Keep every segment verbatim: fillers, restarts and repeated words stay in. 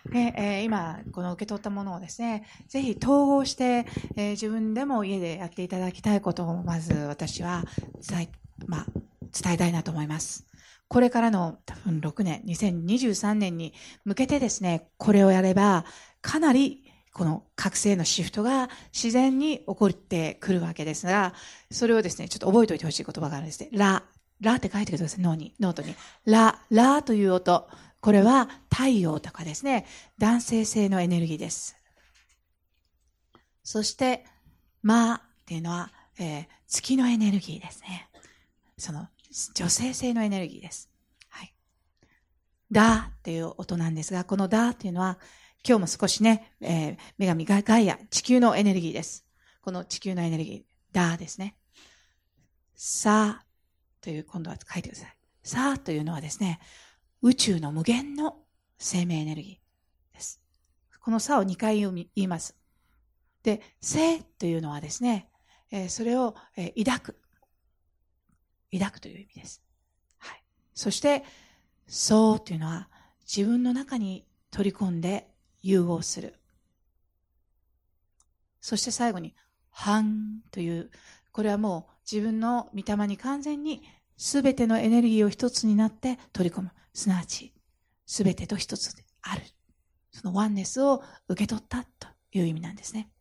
で、えー今、この受け取ったものをですね、ぜひ統合して、えー自分でも家でやっていただきたいことを、まず私は伝え、まあ、伝えたいなと思います。これからの多分ろくねん、にせんにじゅうさんねんに向けてですね、これをやれば、かなりこの覚醒のシフトが自然に起こってくるわけですが、それをですね、ちょっと覚えておいてほしい言葉があるんですね。ラ、ラって書いてください、脳に、ノートに。ラ、ラという音。これは太陽とかですね、男性性のエネルギーです。そして、マっていうのは、えー月のエネルギーですね。その女性性のエネルギーです。はい。ダっていう音なんですが、このダっていうのは、今日も少しね、えー女神ガガイア、地球のエネルギーです。この地球のエネルギー、ダですね。サという、今度は書いてください。サというのはですね、宇宙の無限の生命エネルギーです。この差をにかい言います。で、生というのはですね、えーそれを、えー抱く。抱くという意味です。はい。そして、そうというのは自分の中に取り込んで融合する。そして最後に、反という、これはもう自分の御霊に完全にすべてのエネルギーを一つになって取り込む。すなわち、すべてと一つである。そのワンネスを受け取ったという意味なんですね。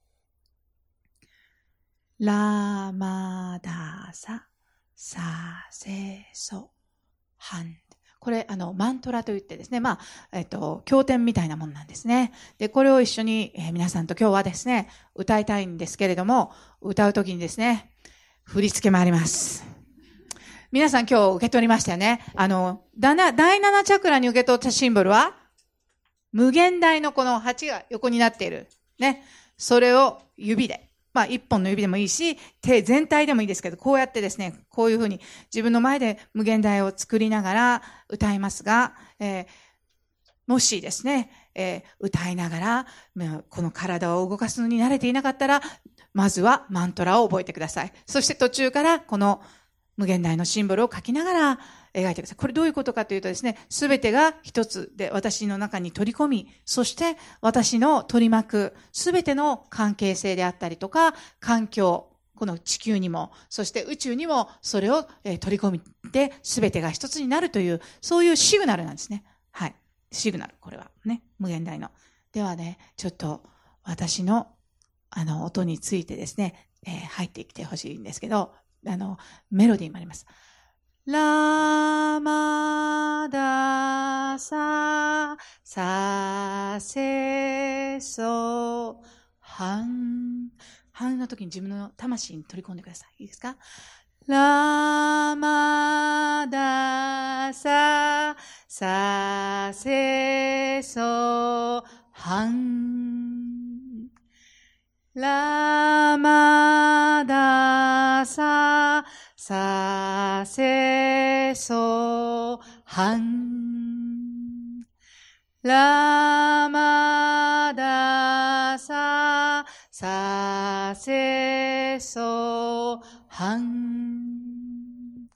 ラマダササセソハン。これ、あの、マントラといってですね、まあ、えっと、経典みたいなもんなんですね。で、これを一緒に、えー皆さんと今日はですね、歌いたいんですけれども、歌うときにですね、振り付けもあります。皆さん今日受け取りましたよね。あの、だなだいななチャクラに受け取ったシンボルは、無限大のこのはちが横になっている。ね。それを指で。まあ、一本の指でもいいし、手全体でもいいですけど、こうやってですね、こういうふうに自分の前で無限大を作りながら歌いますが、えーもしですね、えー歌いながら、この体を動かすのに慣れていなかったら、まずはマントラを覚えてください。そして途中からこの無限大のシンボルを書きながら描いてください。これどういうことかというとですね、すべてが一つで私の中に取り込み、そして私の取り巻くすべての関係性であったりとか、環境、この地球にも、そして宇宙にもそれを取り込みで、すべてが一つになるという、そういうシグナルなんですね。はい。シグナル、これはね、無限大の。ではね、ちょっと私のあの音についてですね、えー入ってきてほしいんですけど、あの、メロディーもあります。ラマダササセソハン。ハンの時に自分の魂に取り込んでください。いいですか？ラマダササセソハン。ラマダササセソハン。ラマダササセソハン。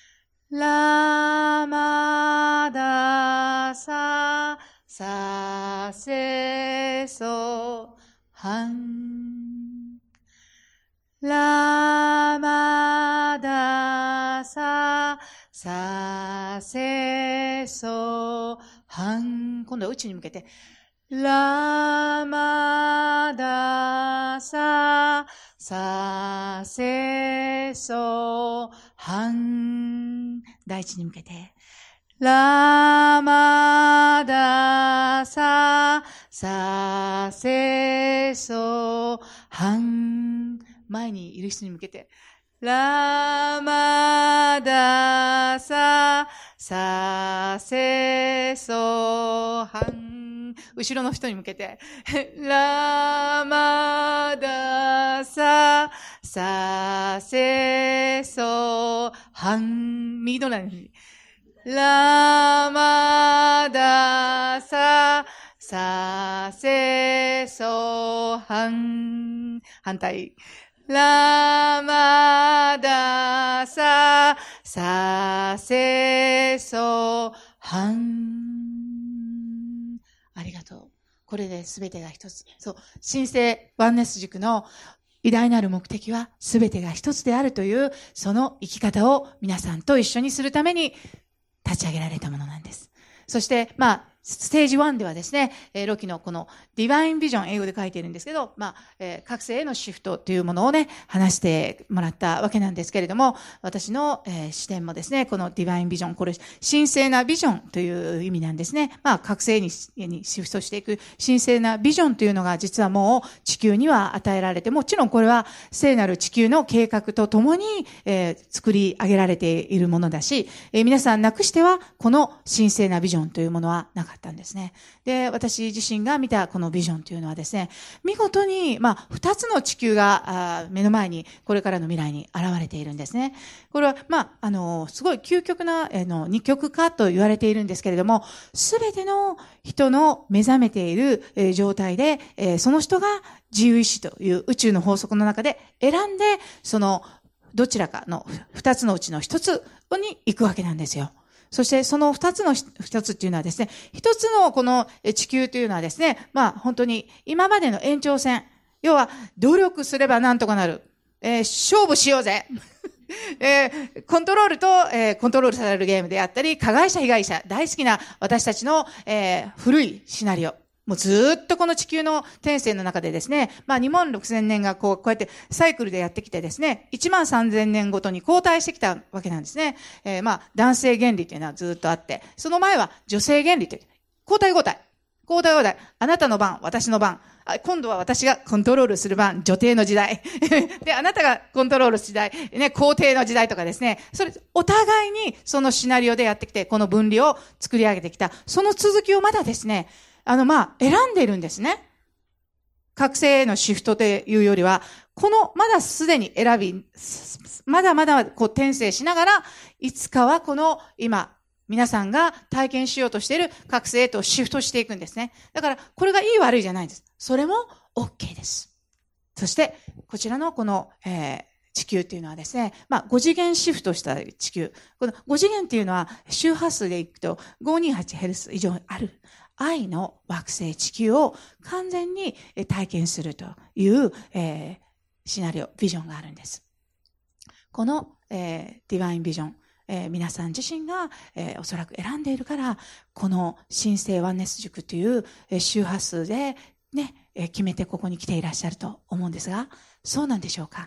ラマダササセソハン。ラマダササセソハン。今度は宇宙に向けて。ラマダササセソハン。大地に向けて。ラマダササセソハン。前にいる人に向けて。ラマダササセソハン。後ろの人に向けて。ラマダササセソハン。右隣に。ラマダササセソハン。反対。ラマダササセソハン。ありがとう。 これで全てが一つ。そう。新生ワンネス塾の偉大なる目的は全てが一つであるという、その生き方を皆さんと一緒にするために立ち上げられたものなんです。そして、まあ、ステージワンではですね、えー、ロキのこのディバインビジョン、英語で書いているんですけど、まあ、えー、覚醒へのシフトというものをね、話してもらったわけなんですけれども、私の、えー、視点もですね、このディバインビジョン、これ、神聖なビジョンという意味なんですね。まあ、覚醒に、にシフトしていく神聖なビジョンというのが実はもう地球には与えられて、もちろんこれは聖なる地球の計画とともに、えー、作り上げられているものだし、えー、皆さんなくしては、この神聖なビジョンというものはなかったんですね。で、私自身が見たこのビジョンというのはですね、見事に、まあ、二つの地球が目の前に、これからの未来に現れているんですね。これは、まあ、あの、すごい究極な、あの、二極化と言われているんですけれども、すべての人の目覚めている、えー、状態で、えー、その人が自由意志という宇宙の法則の中で選んで、その、どちらかの二つのうちの一つに行くわけなんですよ。そしてその二つの一つっていうのはですね、一つのこの地球というのはですね、まあ本当に今までの延長線、要は努力すればなんとかなる、えー、勝負しようぜ。えー、コントロールと、えー、コントロールされるゲームであったり、加害者被害者、大好きな私たちの、えー、古いシナリオ。もうずーっとこの地球の天性の中でですね、まあにまんろくせんねんがこう、こうやってサイクルでやってきてですね、いちまんさんぜんねんごとに交代してきたわけなんですね。えー、まあ男性原理というのはずーっとあって、その前は女性原理という、交代交代。交代交代。あなたの番、私の番。今度は私がコントロールする番、女帝の時代。で、あなたがコントロールする時代、ね、皇帝の時代とかですね。それ、お互いにそのシナリオでやってきて、この分離を作り上げてきた。その続きをまだですね、あの、まあ、選んでいるんですね。覚醒へのシフトというよりは、この、まだすでに選び、まだまだこう転生しながら、いつかはこの、今、皆さんが体験しようとしている覚醒へとシフトしていくんですね。だから、これがいい悪いじゃないんです。それも OK です。そして、こちらのこの、えー、地球っていうのはですね、まあ、ご次元シフトした地球。このご次元っていうのは、周波数でいくと ごひゃくにじゅうはちヘルツ以上ある。愛の惑星地球を完全に体験するという、えー、シナリオ、ビジョンがあるんです。この、えー、ディバインビジョン、えー、皆さん自身が、えー、おそらく選んでいるから、この神聖ワンネス塾という、えー、周波数でね、えー、決めてここに来ていらっしゃると思うんですが、そうなんでしょうか？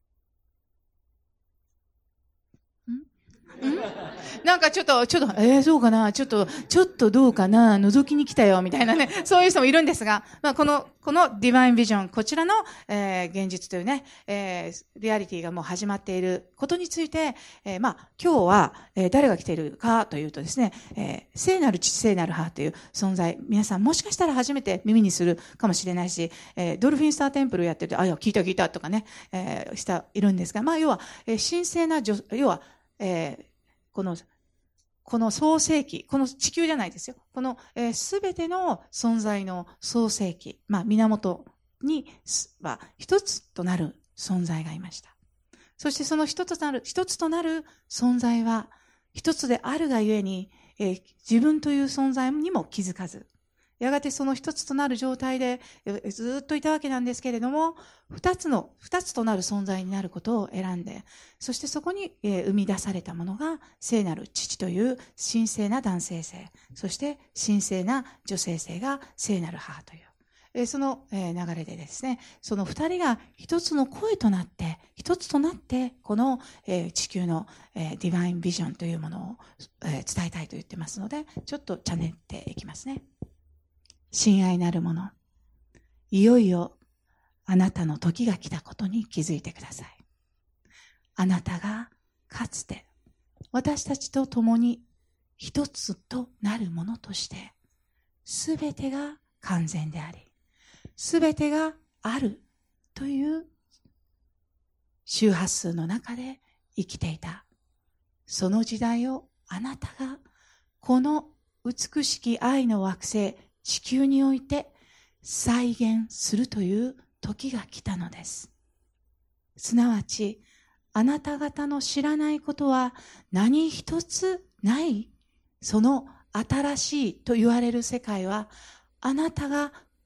んなんかちょっと、ちょっと、えー、そうかな、ちょっと、ちょっとどうかな、覗きに来たよ、みたいなね、そういう人もいるんですが、まあ、この、このディバインビジョン、こちらの、えー、現実というね、えー、リアリティがもう始まっていることについて、えー、まあ、今日は、えー、誰が来ているかというとですね、えー、聖なる父、聖なる母という存在、皆さんもしかしたら初めて耳にするかもしれないし、えー、ドルフィンスターテンプルやってて、あ、いや、聞いた聞いたとかね、えー、した、いるんですが、まあ、要は、えー、神聖な、要は、えー、この、この創世記、この地球じゃないですよ。このすべ、えー、ての存在の創世記、まあ、源には一つとなる存在がいました。そしてその一つとなる、一つとなる存在は、一つであるがゆえに、えー、自分という存在にも気づかず、やがてその一つとなる状態でずっといたわけなんですけれども、二つの、二つとなる存在になることを選んで、そしてそこに生み出されたものが聖なる父という神聖な男性性、そして神聖な女性性が聖なる母という、その流れでですね、その二人が一つの声となって、一つとなって、この地球のディバインビジョンというものを伝えたいと言ってますので、ちょっとチャネっていきますね。親愛なる者、いよいよあなたの時が来たことに気づいてください。あなたがかつて私たちと共に一つとなるものとして、すべてが完全であり、すべてがあるという周波数の中で生きていた。その時代をあなたがこの美しき愛の惑星地球において再現するという時が来たのです。すなわち、あなた方の知らないことは何一つない、その新しいと言われる世界は、あなたが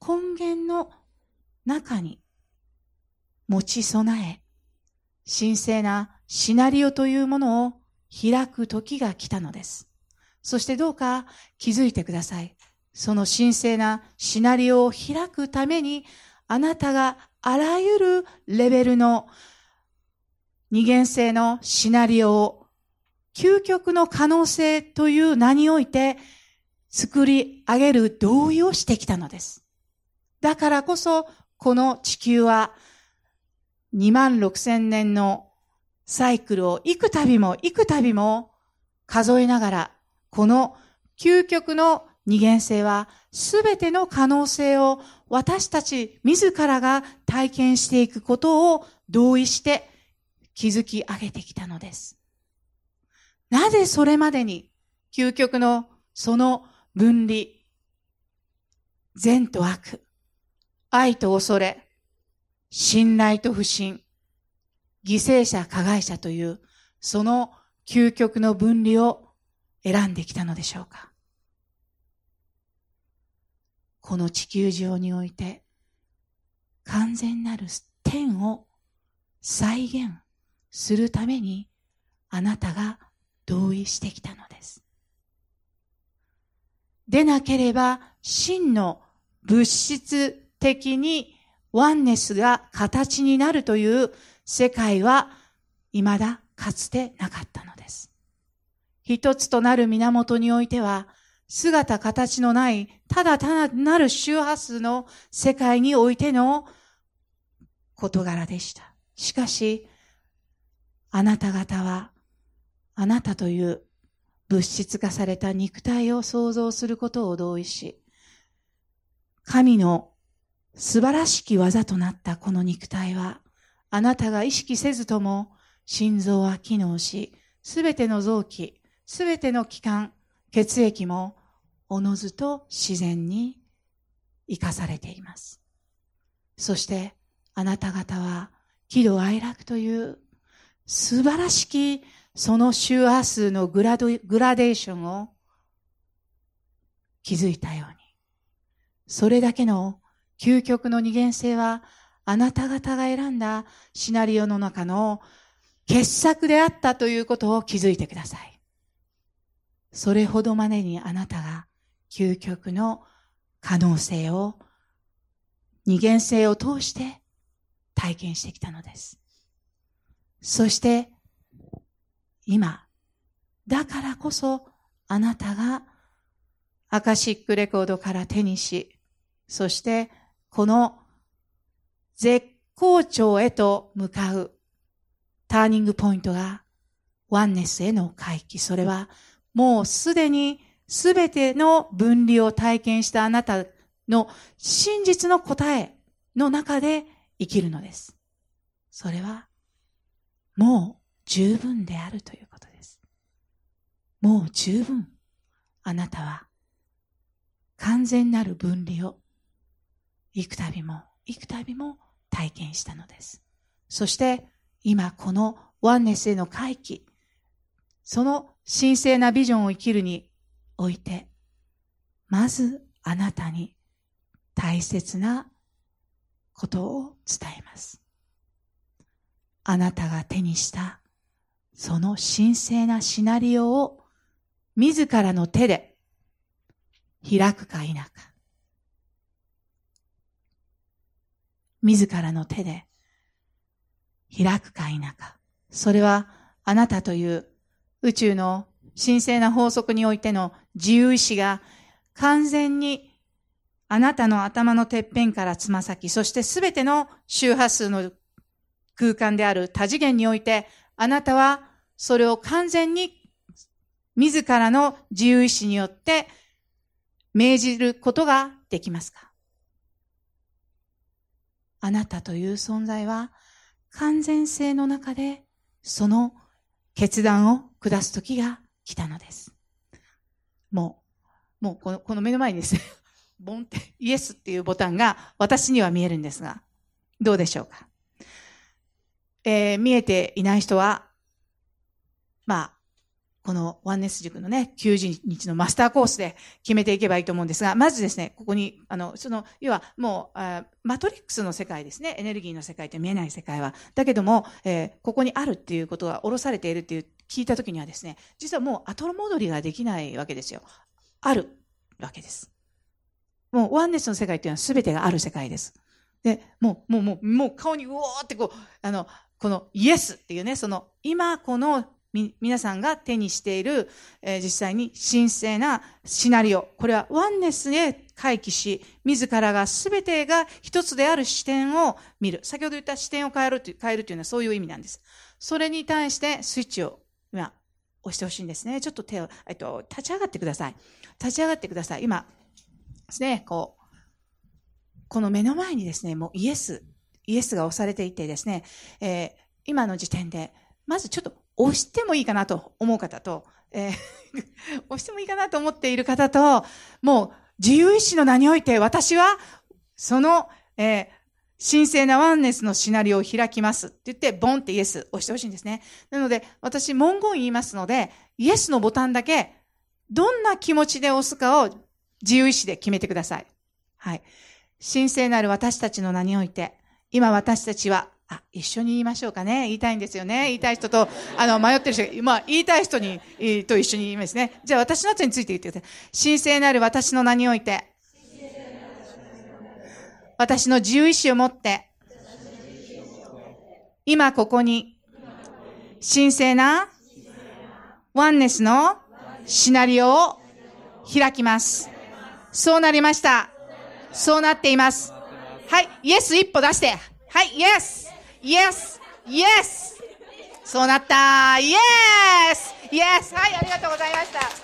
根源の中に持ち備え、神聖なシナリオというものを開く時が来たのです。そしてどうか気づいてください。その神聖なシナリオを開くために、あなたがあらゆるレベルの二元性のシナリオを究極の可能性という名において作り上げる同意をしてきたのです。だからこそこの地球はにまんろくせんねんのサイクルを幾度も幾度も数えながら、この究極の二元性はすべての可能性を私たち自らが体験していくことを同意して築き上げてきたのです。なぜそれまでに究極のその分離、善と悪、愛と恐れ、信頼と不信、犠牲者、加害者というその究極の分離を選んできたのでしょうか。この地球上において完全なる天を再現するためにあなたが同意してきたのです。でなければ真の物質的にワンネスが形になるという世界は未だかつてなかったのです。一つとなる源においては姿形のないただ単なる周波数の世界においての事柄でした。しかしあなた方はあなたという物質化された肉体を創造することを同意し、神の素晴らしき技となったこの肉体はあなたが意識せずとも心臓は機能し、すべての臓器、すべての器官、血液もおのずと自然に生かされています。そしてあなた方は喜怒哀楽という素晴らしきその周波数のグラド、グラデーションを築いたように、それだけの究極の二元性はあなた方が選んだシナリオの中の傑作であったということを気づいてください。それほどまでにあなたが究極の可能性を二元性を通して体験してきたのです。そして今だからこそあなたがアカシックレコードから手にし、そしてこの絶好調へと向かうターニングポイントがワンネスへの回帰。それはもうすでにすべての分離を体験したあなたの真実の答えの中で生きるのです。それはもう十分であるということです。もう十分あなたは完全なる分離を幾度も幾度も体験したのです。そして今このワンネスへの回帰、その神聖なビジョンを生きるにおいて、まずあなたに大切なことを伝えます。あなたが手にしたその神聖なシナリオを自らの手で開くか否か、自らの手で開くか否か、それはあなたという宇宙の神聖な法則においての自由意志が完全にあなたの頭のてっぺんからつま先、そしてすべての周波数の空間である多次元において、あなたはそれを完全に自らの自由意志によって命じることができますか？あなたという存在は完全性の中でその決断を下す時が来たのです。もう、もうこの、この目の前にですね、ボンってイエスっていうボタンが私には見えるんですが、どうでしょうか。えー、見えていない人は、まあ、 このワンネス塾のね、きゅうじゅうにちのマスターコースで決めていけばいいと思うんですが、まずですね、ここに、あの、その、要はもう、あマトリックスの世界ですね、エネルギーの世界って見えない世界は。だけども、えー、ここにあるっていうことが下ろされているっていう聞いたときにはですね、実はもう後戻りができないわけですよ。あるわけです。もうワンネスの世界っていうのは全てがある世界です。で、もう、もう、もう、もう顔にうおーってこう、あの、このイエスっていうね、その、今このみ、皆さんが手にしている、えー、実際に神聖なシナリオ。これはワンネスへ回帰し、自らが全てが一つである視点を見る。先ほど言った視点を変えるという、変えるというのはそういう意味なんです。それに対してスイッチを今、押してほしいんですね。ちょっと手を、えっと、立ち上がってください。立ち上がってください。今ですね、こう、この目の前にですね、もうイエス、イエスが押されていてですね、えー、今の時点で、まずちょっと押してもいいかなと思う方と、えー、押してもいいかなと思っている方と、もう自由意志の名において私は、その、えー、神聖なワンネスのシナリオを開きますって言って、ボンってイエス押してほしいんですね。なので、私文言言いますので、イエスのボタンだけ、どんな気持ちで押すかを自由意志で決めてください。はい。神聖なる私たちの名において、今私たちは、あ、一緒に言いましょうかね。言いたいんですよね。言いたい人と、あの、迷ってる人、まあ、言いたい人に、と一緒に言いますね。じゃあ私の後について言ってください。神聖なる私の名において、私の自由意志を持って、今ここに、神聖なワンネスのシナリオを開きます。そうなりました。そうなっています。はい、イエス一歩出して。はい、イエスイエスイエスそうなったイエスイエスはい、ありがとうございました。はい。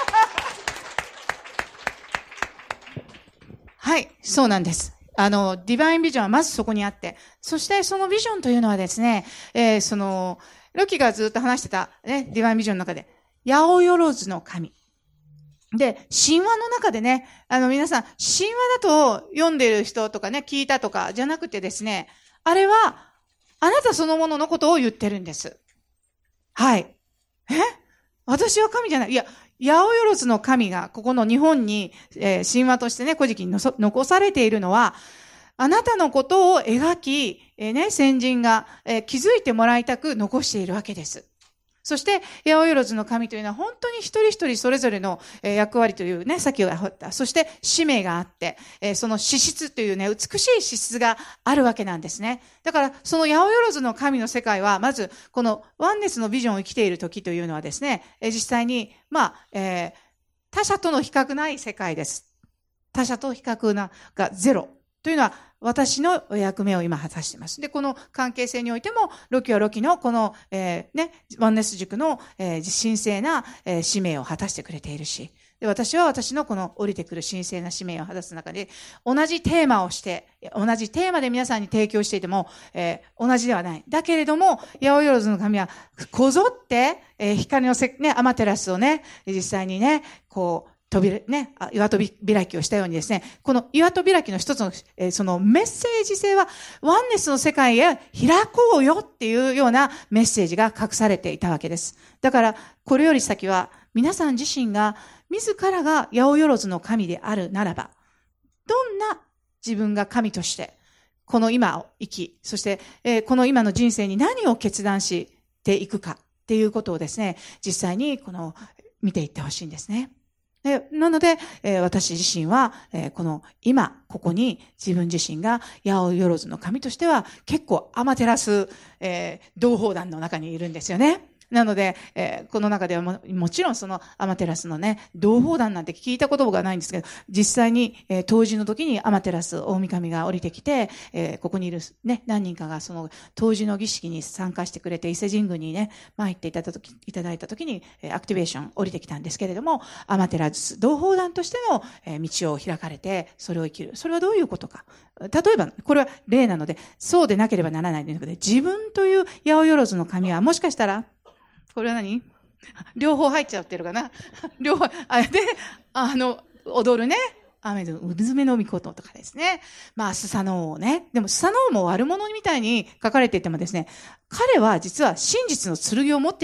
はい、そうなんです。あの、ディバインビジョンはまずそこにあって、そしてそのビジョンというのはですね、えー、その、ロキがずっと話してた、ね、ディバインビジョンの中で、八百万の神。で、神話の中でね、あの皆さん、神話だと読んでる人とかね、聞いたとかじゃなくてですね、あれは、あなたそのもののことを言ってるんです。はい。え私は神じゃない。いや、八百万の神が、ここの日本に、えー、神話としてね、古事記にのそ残されているのは、あなたのことを描き、えー、ね、先人が、えー、気づいてもらいたく残しているわけです。そして、八百万の神というのは本当に一人一人それぞれの役割というね、先をあった。そして使命があって、その資質というね、美しい資質があるわけなんですね。だから、その八百万の神の世界は、まず、このワンネスのビジョンを生きている時というのはですね、実際に、まあ、えー、他者との比較ない世界です。他者と比較ながゼロ。というのは、私の役目を今果たしています。で、この関係性においても、ロキはロキのこの、えー、ね、ワンネス塾の、えー、神聖な、えー、使命を果たしてくれているし、で、私は私のこの降りてくる神聖な使命を果たす中で、同じテーマをして、同じテーマで皆さんに提供していても、えー、同じではない。だけれども、八百万の神は、こぞって、えー、光のせ、ね、アマテラスをね、実際にね、こう、扉、ね、岩戸開きをしたようにですね、この岩戸開きの一つの、えー、そのメッセージ性は、ワンネスの世界へ開こうよっていうようなメッセージが隠されていたわけです。だから、これより先は、皆さん自身が、自らが八百万の神であるならば、どんな自分が神として、この今を生き、そして、えー、この今の人生に何を決断していくかっていうことをですね、実際にこの、見ていってほしいんですね。でなので、えー、私自身は、えー、この今、ここに自分自身が八百万の神としては結構アマテラス、えー、同胞団の中にいるんですよね。なので、えー、この中では も, もちろんそのアマテラスのね、同胞団なんて聞いたことがないんですけど、実際に、えー、当時の時にアマテラス大神が降りてきて、えー、ここにいるね、何人かがその当時の儀式に参加してくれて、伊勢神宮にね、参っていただいた時、いただいた時に、えー、アクティベーション降りてきたんですけれども、アマテラス同胞団としての、えー、道を開かれて、それを生きる。それはどういうことか。例えば、これは例なので、そうでなければならないということで、自分という八百万の神は、もしかしたら、これは何両方入っちゃってるかな両方、あれで、あの、踊るね。雨のうずめのみこととかですね。まあ、スサノオをね。でも、スサノオも悪者みたいに書かれていてもですね、彼は実は真実の剣を持っている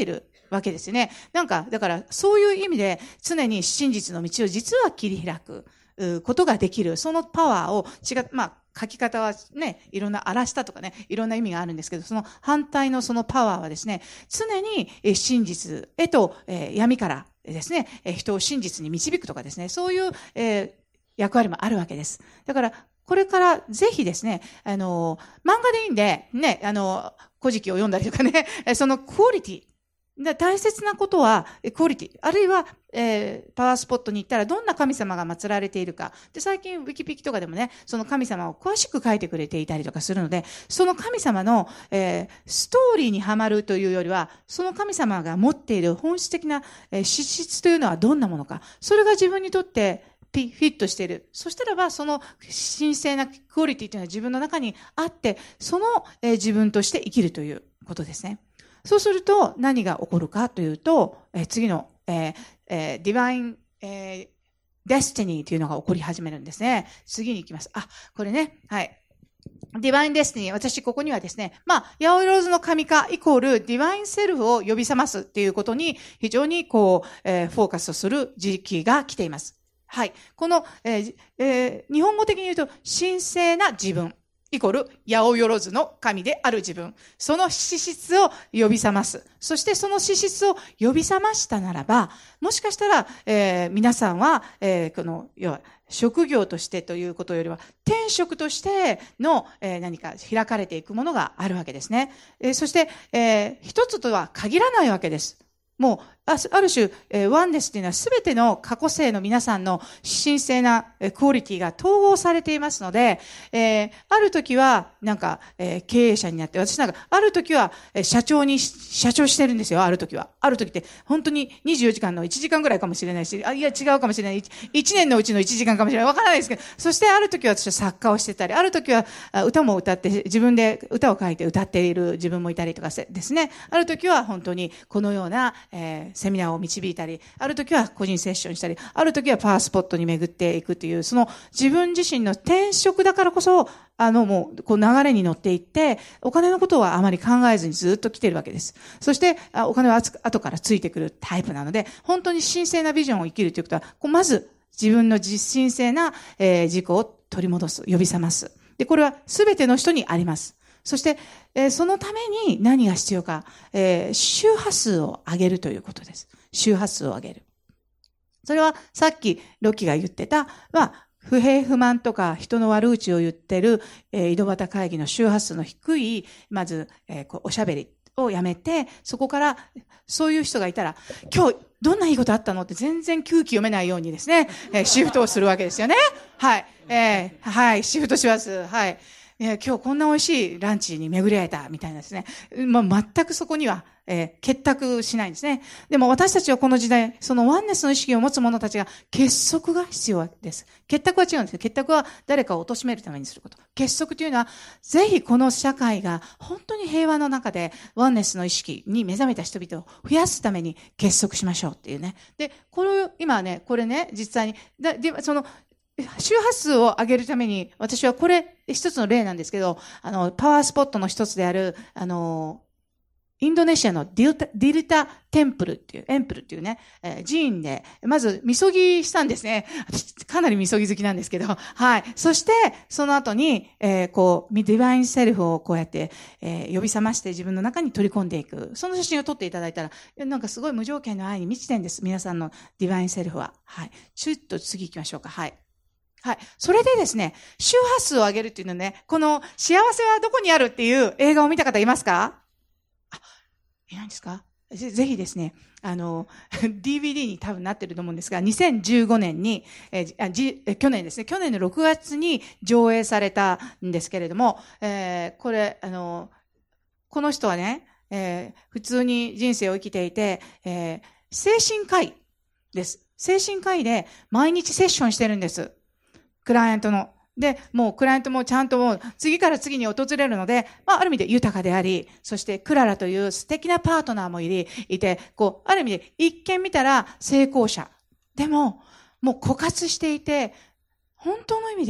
わけですよね。なんか、だからそういう意味で常に真実の道を実は切り開くことができる。そのパワーを違う、まあ、書き方はね、いろんな荒らしたとかね、いろんな意味があるんですけど、その反対のそのパワーはですね、常に真実へと、えー、闇からですね、人を真実に導くとかですね、そういう、えー、役割もあるわけです。だから、これからぜひですね、あの、漫画でいいんで、ね、あの、古事記を読んだりとかね、そのクオリティ、大切なことは、クオリティ。あるいは、えー、パワースポットに行ったらどんな神様が祀られているか。で、最近、ウィキピキとかでもね、その神様を詳しく書いてくれていたりとかするので、その神様の、えー、ストーリーにはまるというよりは、その神様が持っている本質的な、えー、資質というのはどんなものか。それが自分にとって、フィットしている。そしたらば、その神聖なクオリティというのは自分の中にあって、その、えー、自分として生きるということですね。そうすると何が起こるかというと、えー、次の、えーえー、ディバイン、えー、デスティニーというのが起こり始めるんですね。次に行きます。あ、これね。はい。ディバインデスティニー。私、ここにはですね、まあ、八百万の神化イコールディバインセルフを呼び覚ますっていうことに非常にこう、えー、フォーカスする時期が来ています。はい。この、えーえー、日本語的に言うと、神聖な自分。イコール、八百万の神である自分。その資質を呼び覚ます。そしてその資質を呼び覚ましたならば、もしかしたら、えー、皆さんは、えー、この、要は、職業としてということよりは、転職としての、えー、何か開かれていくものがあるわけですね。えー、そして、えー、一つとは限らないわけです。もう、ある種、えー、ワンネスというのはすべての過去生の皆さんの神聖な、えー、クオリティが統合されていますので、えー、ある時は、なんか、えー、経営者になって、私なんか、ある時は、えー、社長に、社長してるんですよ、ある時は。ある時って、本当ににじゅうよじかんのいちじかんぐらいかもしれないし、あ、いや、違うかもしれない。いちねんのうちのいちじかんかもしれない。わからないですけど、そしてある時は私は作家をしてたり、ある時は歌も歌って、自分で歌を書いて歌っている自分もいたりとかですね。ある時は本当にこのような、えー、セミナーを導いたり、ある時は個人セッションしたり、ある時はパワースポットに巡っていくという、その自分自身の転職だからこそ、あのもう、こう流れに乗っていって、お金のことはあまり考えずにずっと来てるわけです。そして、お金は後からついてくるタイプなので、本当に神聖なビジョンを生きるということは、こうまず自分の神聖な、えー、自己を取り戻す、呼び覚ます。で、これは全ての人にあります。そして、えー、そのために何が必要か、えー、周波数を上げるということです。周波数を上げる。それはさっきロッキーが言ってた、まあ、不平不満とか人の悪口を言ってる、えー、井戸端会議の周波数の低い、まず、えー、こうおしゃべりをやめて、そこからそういう人がいたら、今日どんないいことあったのって全然空気読めないようにですね、えー、シフトをするわけですよね。はい。えー、はい、シフトします。はい。今日こんな美味しいランチに巡り会えたみたいなですね。まあ、全くそこには、えー、結託しないんですね。でも私たちはこの時代、そのワンネスの意識を持つ者たちが結束が必要です。結託は違うんですけど、結託は誰かを貶めるためにすること。結束というのは、ぜひこの社会が本当に平和の中でワンネスの意識に目覚めた人々を増やすために結束しましょうっていうね。で、これ、今ね、これね、実際に、だでその、周波数を上げるために、私はこれ一つの例なんですけど、あの、パワースポットの一つである、あの、インドネシアのディルタ、ディルタテンプルっていう、エンプルっていうね、えー、寺院で、まず、みそぎしたんですね。かなりみそぎ好きなんですけど、はい。そして、その後に、えー、こう、ディバインセルフをこうやって、えー、呼び覚まして自分の中に取り込んでいく。その写真を撮っていただいたら、なんかすごい無条件の愛に満ちてんです。皆さんのディバインセルフは。はい。ちょっと次行きましょうか。はい。はい。それでですね、周波数を上げるっていうのね、この幸せはどこにあるっていう映画を見た方いますか？あ、いないんですか？ぜ, ぜひですね、あの、ディーブイディー に多分なってると思うんですが、にせんじゅうごねんに、えー、あじえ去年ですね、去年のろくがつに上映されたんですけれども、えー、これ、あの、この人はね、えー、普通に人生を生きていて、えー、精神科医です。精神科医で毎日セッションしてるんです。クライアントの。で、もうクライアントもちゃんともう次から次に訪れるので、まあある意味で豊かであり、そしてクララという素敵なパートナーもいり、いて、こう、ある意味で一見見たら成功者。でも、もう枯渇していて、本当の意味で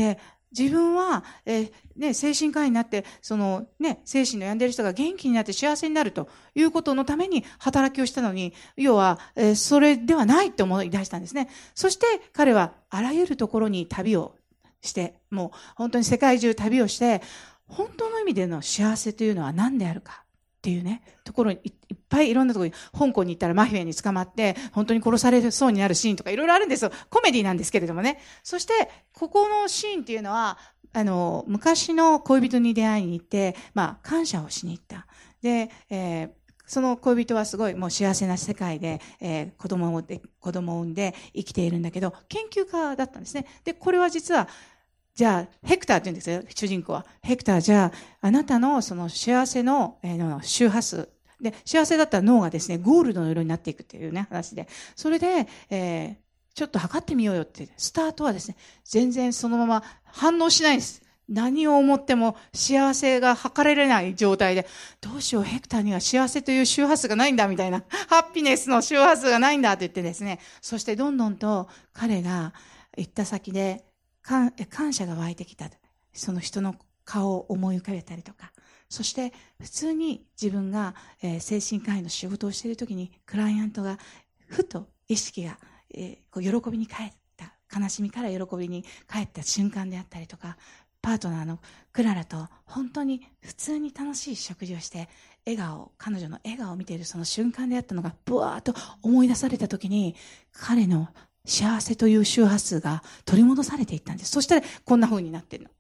自分は、えーね、精神科医になって、そのね、精神の病んでいる人が元気になって幸せになるということのために働きをしたのに、要は、えー、それではないと思い出したんですね。そして彼はあらゆるところに旅をして、もう本当に世界中旅をして、本当の意味での幸せというのは何であるかっていうね、ところにいっぱいいろんなところに、香港に行ったらマフィアに捕まって、本当に殺されそうになるシーンとかいろいろあるんですよ。コメディなんですけれどもね。そして、ここのシーンっていうのは、あの、昔の恋人に出会いに行って、まあ、感謝をしに行った。で、えーその恋人はすごいもう幸せな世界で、えー、子供を産んで、子供を産んで生きているんだけど、研究家だったんですね。で、これは実は、じゃあ、ヘクターって言うんですよ、主人公は。ヘクター、じゃあ、あなたのその幸せの、えー、の周波数。で、幸せだったら脳がですね、ゴールドの色になっていくっていうね、話で。それで、えー、ちょっと測ってみようよって、スタートはですね、全然そのまま反応しないんです。何を思っても幸せが測れれない状態で、どうしよう、ヘクターには幸せという周波数がないんだみたいな、ハッピネスの周波数がないんだって言ってですね、そしてどんどんと彼が行った先で感謝が湧いてきた。その人の顔を思い浮かべたりとか、そして普通に自分が、えー、精神科医の仕事をしているときにクライアントがふと意識が、えー、こう喜びに帰った、悲しみから喜びに帰った瞬間であったりとか、パートナーのクララと本当に普通に楽しい食事をして笑顔、彼女の笑顔を見ているその瞬間であったのがブワーッと思い出されたときに、彼の幸せという周波数が取り戻されていったんです。そしたらこんな風になってるの。